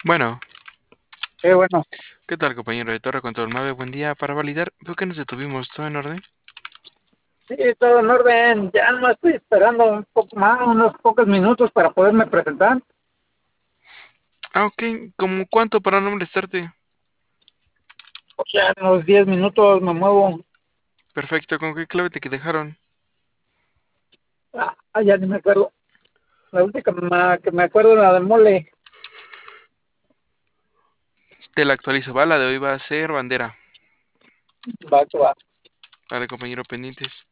Bueno, Qué bueno. ¿qué tal, compañero de Torre Control 9? Buen día. Para validar, veo que nos detuvimos. ¿Todo en orden? Sí, todo en orden. Ya no estoy esperando un poco más, unos pocos minutos para poderme presentar. Ah, ok. ¿Cómo cuánto para no molestarte? Ya en unos 10 minutos me muevo. Perfecto. ¿Con qué clave te dejaron? Ya ni me acuerdo. La última que me acuerdo es la de mole. Te la actualizo. Va, la de hoy va a ser bandera. Va, que va. Vale, compañero, pendientes.